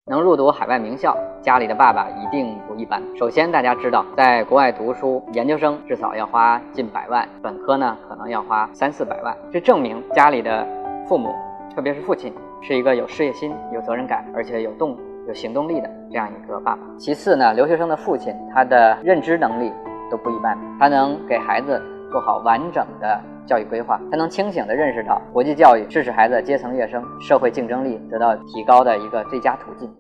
能入读海外名校，家里的爸爸一定不一般。首先大家知道，在国外读书，研究生至少要花近100万，本科呢可能要花300-400万，这证明家里的父母，特别是父亲，是一个有事业心、有责任感，而且有行动力的这样一个爸爸。其次呢，留学生的父亲他的认知能力都不一般，他能给孩子做好完整的教育规划，他能清醒地认识到国际教育是使孩子阶层跃升、社会竞争力得到提高的一个最佳途径。